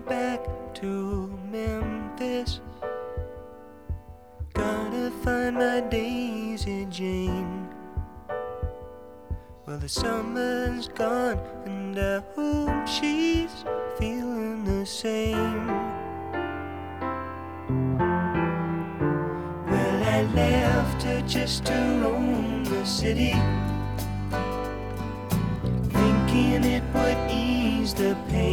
back to Memphis. Gotta find my Daisy Jane. Well, the summer's gone and I hope she's feeling the same. Well, I left her just to roam the city, thinking it would ease the pain.